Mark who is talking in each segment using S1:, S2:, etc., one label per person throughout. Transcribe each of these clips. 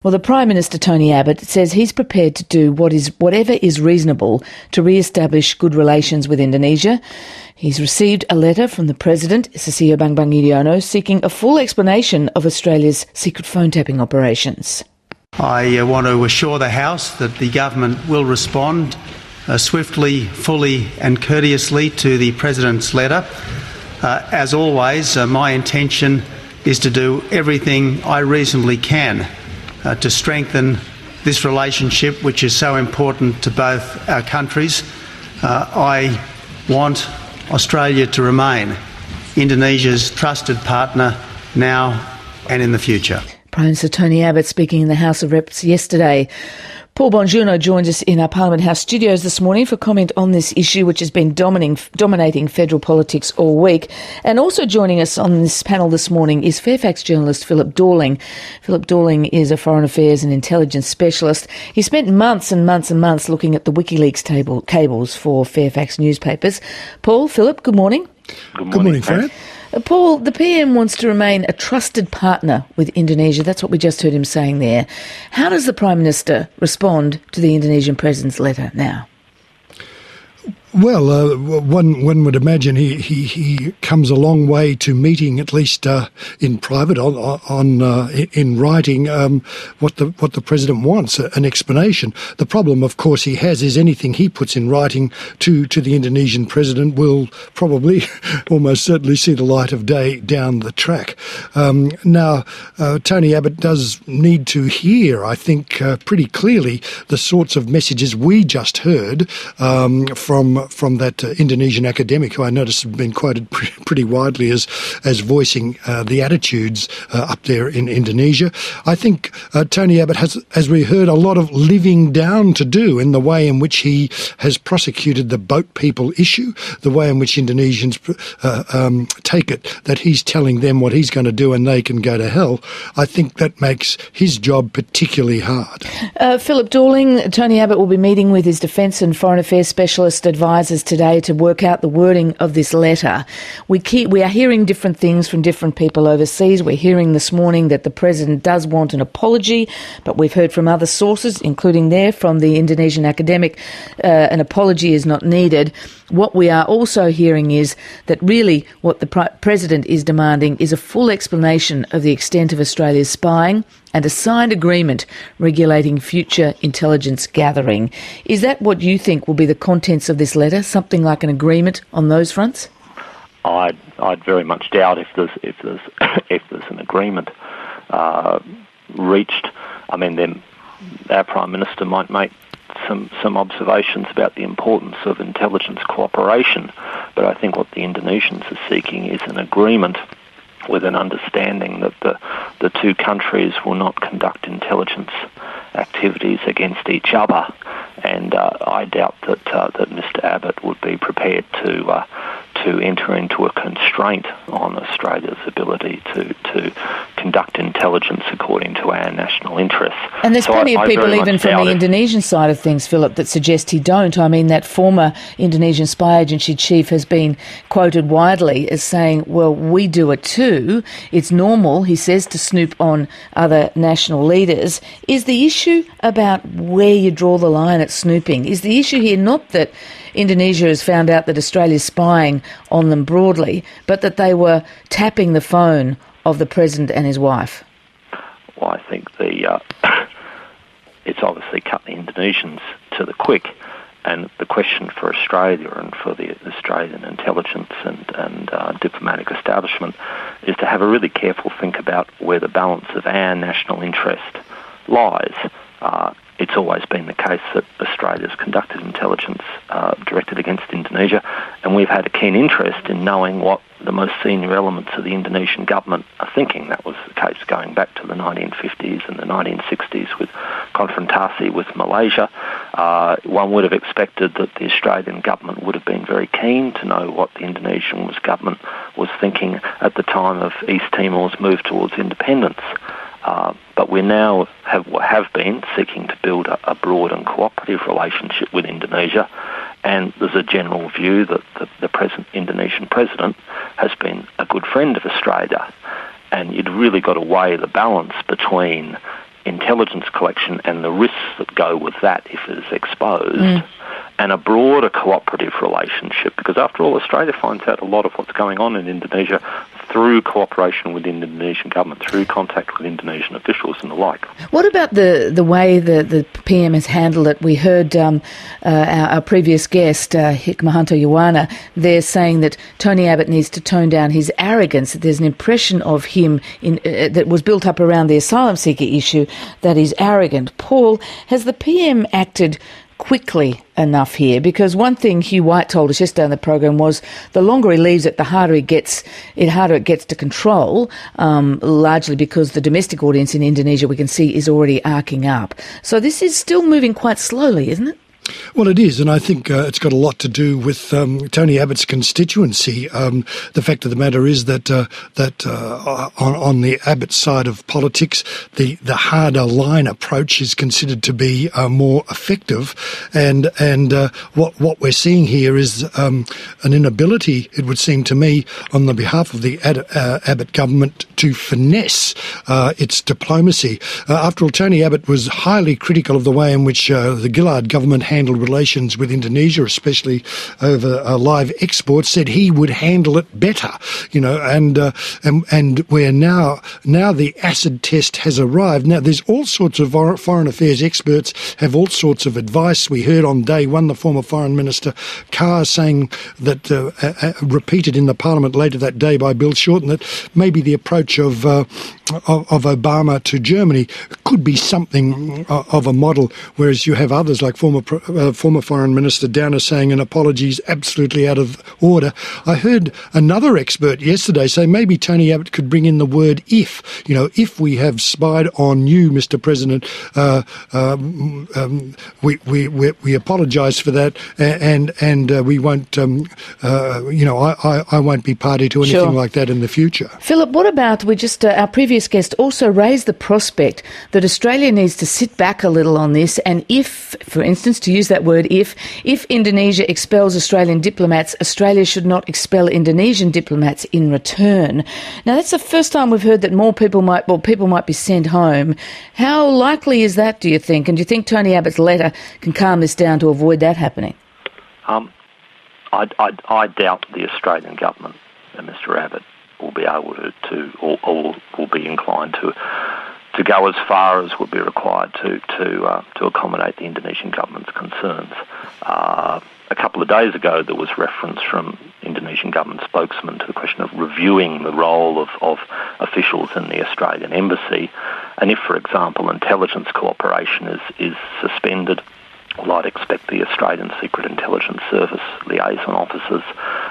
S1: Well, the Prime Minister, Tony Abbott, says he's prepared to do whatever is reasonable to re-establish good relations with Indonesia. He's received a letter from the President, Susilo Bambang Yudhoyono, seeking a full explanation of Australia's secret phone tapping operations.
S2: I want to assure the House that the government will respond swiftly, fully and courteously to the President's letter. As always, my intention is to do everything I reasonably can to strengthen this relationship, which is so important to both our countries. I want Australia to remain Indonesia's trusted partner now and in the future.
S1: Prime Minister Tony Abbott speaking in the House of Reps yesterday. Paul Bongiorno joins us in our Parliament House studios this morning for comment on this issue, which has been dominating federal politics all week. And also joining us on this panel this morning is Fairfax journalist Philip Dorling. Philip Dorling is a foreign affairs and intelligence specialist. He spent months and months and months looking at the WikiLeaks cables for Fairfax newspapers. Paul, Philip, good morning.
S3: Good morning, Fran.
S1: Paul, the PM wants to remain a trusted partner with Indonesia. That's what we just heard him saying there. How does the Prime Minister respond to the Indonesian President's letter now?
S3: Well, one would imagine he comes a long way to meeting, at least in private, in writing, what the President wants, an explanation. The problem, of course, he has is anything he puts in writing to the Indonesian President will probably almost certainly see the light of day down the track. Now, Tony Abbott does need to hear, I think, pretty clearly the sorts of messages we just heard from that Indonesian academic, who I notice have been quoted pretty widely as voicing the attitudes up there in Indonesia. I think Tony Abbott has, as we heard, a lot of living down to do in the way in which he has prosecuted the boat people issue, the way in which Indonesians take it that he's telling them what he's going to do and they can go to hell. I think that makes his job particularly hard.
S1: Philip Dorling, Tony Abbott will be meeting with his Defence and Foreign Affairs Specialist advisors today to work out the wording of this letter. We are hearing different things from different people overseas. We're hearing this morning that the President does want an apology, but we've heard from other sources, including there from the Indonesian academic, an apology is not needed. What we are also hearing is that really what the President is demanding is a full explanation of the extent of Australia's spying and a signed agreement regulating future intelligence gathering. Is that what you think will be the contents of this letter, something like an agreement on those fronts?
S4: I'd very much doubt if there's an agreement reached. I mean, then our Prime Minister might make some observations about the importance of intelligence cooperation, but I think what the Indonesians are seeking is an agreement with an understanding that the two countries will not conduct intelligence activities against each other. And I doubt that Mr Abbott would be prepared to enter into a constraint on Australia's ability to conduct intelligence according to our national interests.
S1: And there's plenty of people even from the Indonesian side of things, Philip, that suggest he don't. I mean, that former Indonesian spy agency chief has been quoted widely as saying, well, we do it too. It's normal, he says, to snoop on other national leaders. Is the issue about where you draw the line at snooping? Is the issue here not that Indonesia has found out that Australia's spying on them broadly, but that they were tapping the phone of the President and his wife?
S4: Well, I think it's obviously cut the Indonesians to the quick, and the question for Australia and for the Australian intelligence and diplomatic establishment is to have a really careful think about where the balance of our national interest lies. It's always been the case that Australia's conducted intelligence directed against Indonesia, and we've had a keen interest in knowing what the most senior elements of the Indonesian government are thinking. That was the case going back to the 1950s and the 1960s with confrontasi with Malaysia. One would have expected that the Australian government would have been very keen to know what the Indonesian government was thinking at the time of East Timor's move towards independence. But we now have been seeking to build a broad and cooperative relationship with Indonesia, and there's a general view that the present Indonesian president has been a good friend of Australia, and you'd really got to weigh the balance between intelligence collection and the risks that go with that if it is exposed, and a broader cooperative relationship, because after all, Australia finds out a lot of what's going on in Indonesia through cooperation with the Indonesian government, through contact with Indonesian officials and the like.
S1: What about the way the PM has handled it? We heard our previous guest, Hikmahanto Yowana, there saying that Tony Abbott needs to tone down his arrogance, that there's an impression of him that was built up around the asylum seeker issue, that he's arrogant. Paul, has the PM acted quickly enough here? Because one thing Hugh White told us yesterday on the program was the longer he leaves it, the harder it gets to control, largely because the domestic audience in Indonesia, we can see, is already arcing up. So this is still moving quite slowly, isn't it?
S3: Well, it is, and I think it's got a lot to do with Tony Abbott's constituency. The fact of the matter is that on the Abbott side of politics, the harder line approach is considered to be more effective, and what we're seeing here is an inability, it would seem to me, on the behalf of the Abbott government to finesse its diplomacy. After all, Tony Abbott was highly critical of the way in which the Gillard government handled relations with Indonesia, especially over live exports, said he would handle it better, and where now the acid test has arrived. Now there's all sorts of foreign affairs experts have all sorts of advice. We heard on day one the former Foreign Minister Carr saying that, repeated in the Parliament later that day by Bill Shorten, that maybe the approach of Obama to Germany could be something of a model, whereas you have others like former Foreign Minister Downer saying an apology is absolutely out of order. I heard another expert yesterday say maybe Tony Abbott could bring in the word if. If we have spied on you, Mr. President, we apologise for that, and we won't. I won't be party to anything like that in the future.
S1: Philip, what about our previous guest also raised the prospect that Australia needs to sit back a little on this, and if, for instance, to use that word, if Indonesia expels Australian diplomats, Australia should not expel Indonesian diplomats in return. Now, that's the first time we've heard that people might be sent home. How likely is that, do you think? And do you think Tony Abbott's letter can calm this down to avoid that happening?
S4: I doubt the Australian government and Mr. Abbott will be able to or will be inclined to go as far as would be required to accommodate the Indonesian government's concerns. A couple of days ago, there was reference from Indonesian government spokesman to the question of reviewing the role of officials in the Australian embassy. And if, for example, intelligence cooperation is suspended, well, I'd expect the Australian Secret Intelligence Service liaison officers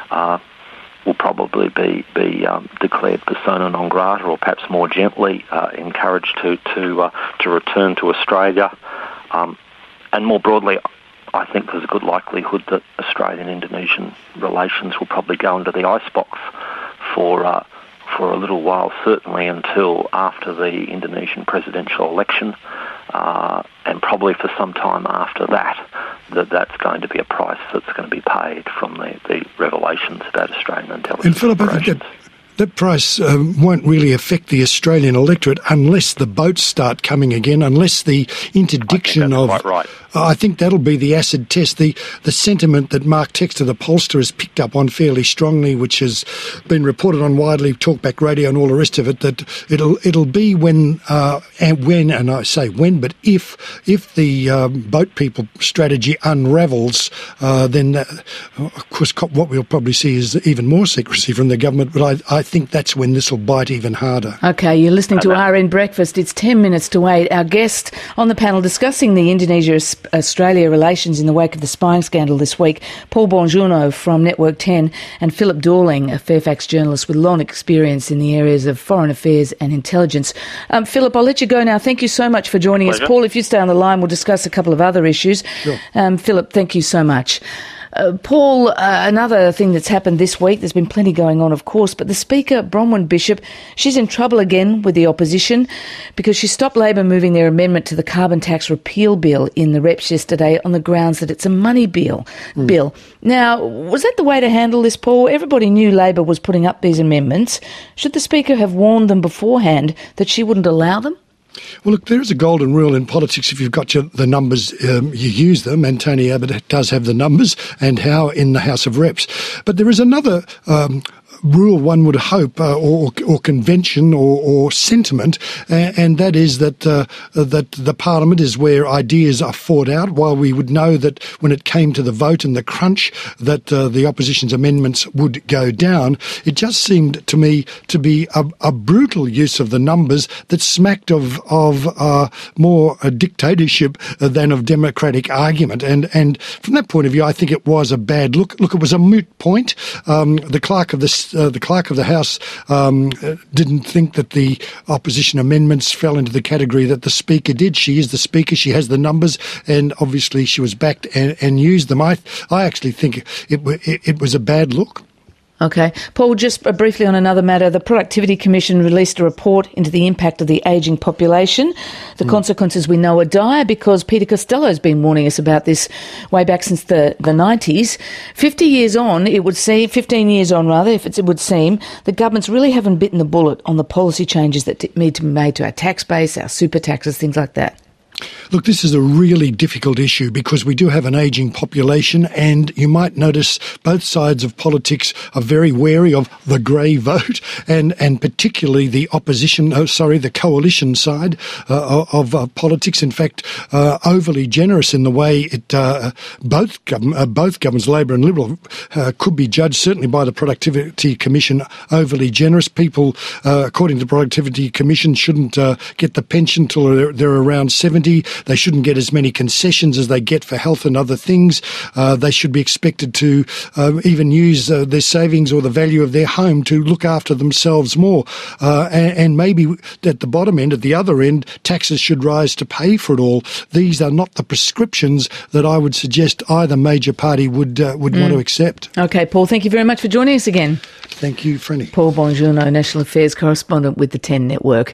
S4: will probably be declared persona non grata, or perhaps more gently encouraged to return to Australia. And more broadly, I think there's a good likelihood that Australian-Indonesian relations will probably go into the icebox for a little while, certainly until after the Indonesian presidential election, and probably for some time after that's going to be a price that's going to be paid from the revelations about Australian intelligence.
S3: And Philip, I think that price won't really affect the Australian electorate unless the boats start coming again, unless the interdiction of...
S4: Quite right.
S3: I think that'll be the acid test. The sentiment that Mark Textor, the pollster, has picked up on fairly strongly, which has been reported on widely, Talkback Radio and all the rest of it, that it'll be when, and I say when, but if the boat people strategy unravels, then of course what we'll probably see is even more secrecy from the government. But I think that's when this will bite even harder.
S1: Okay, you're listening to RN Breakfast. It's 10 minutes to 8. Our guest on the panel discussing the Indonesia-Australia relations in the wake of the spying scandal this week, Paul Bongiorno from Network 10 and Philip Dorling, a Fairfax journalist with long experience in the areas of foreign affairs and intelligence. Philip, I'll let you go now. Thank you so much for joining us. Paul, if you stay on the line, we'll discuss a couple of other issues.
S3: Sure.
S1: Philip, thank you so much. Paul, another thing that's happened this week, there's been plenty going on, of course, but the Speaker, Bronwyn Bishop, she's in trouble again with the opposition because she stopped Labor moving their amendment to the carbon tax repeal bill in the reps yesterday on the grounds that it's a money bill. Now, was that the way to handle this, Paul? Everybody knew Labor was putting up these amendments. Should the Speaker have warned them beforehand that she wouldn't allow them?
S3: Well, look, there is a golden rule in politics. If you've got the numbers, you use them, and Tony Abbott does have the numbers, and how in the House of Reps. But there is another rule, one would hope, or convention or sentiment, and that is that the Parliament is where ideas are fought out. While we would know that when it came to the vote and the crunch that the opposition's amendments would go down, it just seemed to me to be a brutal use of the numbers that smacked of more a dictatorship than of democratic argument. And from that point of view, I think it was a bad look. Look, it was a moot point. The clerk of the House didn't think that the opposition amendments fell into the category that the Speaker did. She is the Speaker. She has the numbers, and obviously she was backed and used them. I actually think it was a bad look.
S1: Okay. Paul, just briefly on another matter, the Productivity Commission released a report into the impact of the ageing population. The consequences we know are dire because Peter Costello's been warning us about this way back since the 90s. 15 years on, it would seem, the governments really haven't bitten the bullet on the policy changes that need to be made to our tax base, our super taxes, things like that.
S3: Look, this is a really difficult issue because we do have an ageing population, and you might notice both sides of politics are very wary of the grey vote, and particularly the the coalition side of politics. In fact, overly generous in the way it both governments, Labor and Liberal, could be judged certainly by the Productivity Commission overly generous. People, according to the Productivity Commission, shouldn't get the pension till they're around 70. They shouldn't get as many concessions as they get for health and other things. They should be expected to even use their savings or the value of their home to look after themselves more. And maybe at the bottom end, at the other end, taxes should rise to pay for it all. These are not the prescriptions that I would suggest either major party would want to accept.
S1: Okay, Paul, thank you very much for joining us again.
S3: Thank you, Franny.
S1: Paul Bongiorno, National Affairs Correspondent with the 10 Network.